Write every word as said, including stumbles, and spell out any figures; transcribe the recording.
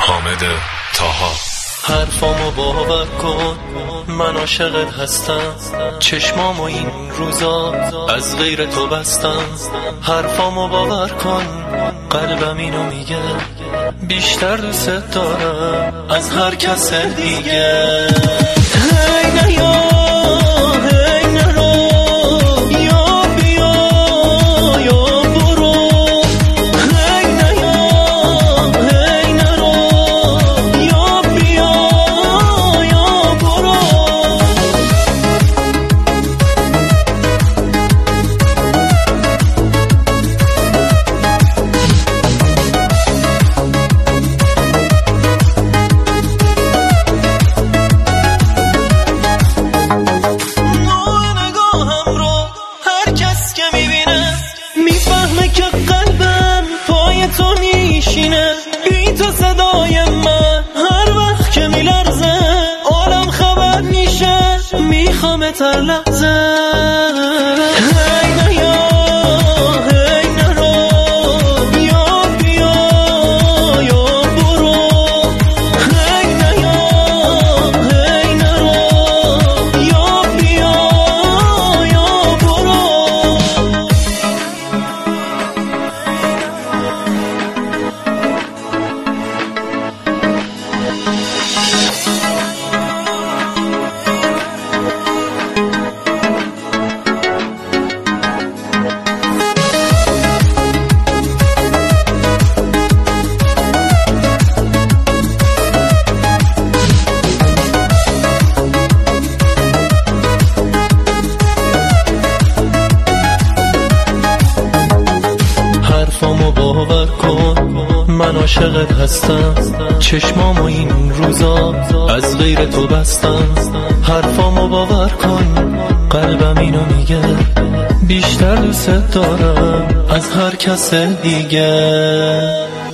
حامد طاها. حرفامو باور کن، من عاشقت هستم، چشمامو این روزا از غیر تو بستم. حرفامو باور کن، قلبم اینو میگه، بیشتر دوست دارم از هر کس دیگه. هی نیا هی نرو، یا بیا یا برو. هی نیا هی نرو، یا بیا یا برو. میفهمه که قلبم پای تو میشینه، بی تو صدای من هر وقت که میلرزه عالم خبر میشه، میخوامت هر لحظه. هی نیا هی نرو، یا بیا یا برو. هی نیا هی نرو، یا بیا یا برو. حرفامو باور کن، من عاشقت هستم، چشمامو این روزا از غیر تو بستم. حرفامو باور کن، قلبم اینو میگه، بیشتر دوست دارم از هر کس دیگه.